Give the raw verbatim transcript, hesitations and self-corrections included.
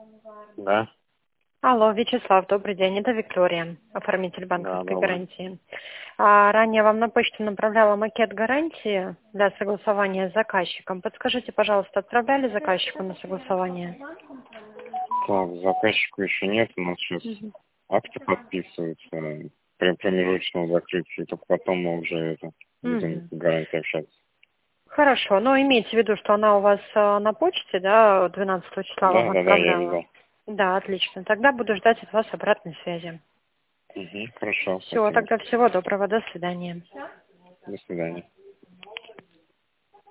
Да, Алло, Вячеслав, добрый день. Это Виктория, оформитель да, банковской добрый. гарантии. А, ранее вам на почту направляла макет гарантии для согласования с заказчиком. Подскажите, пожалуйста, отправляли заказчику на согласование? Так, заказчику еще нет, у нас сейчас Мгм. акты подписываются при промежуточном закрытии, только потом мы уже это, будем Мгм. по гарантии общаться. Хорошо, но имейте в виду, что она у вас а, на почте, да, двенадцатого числа вам Да, да, да, я отправляла. видел. Да, отлично. Тогда буду ждать от вас обратной связи. Угу, хорошо, Все, спасибо. тогда всего доброго, до свидания. До свидания.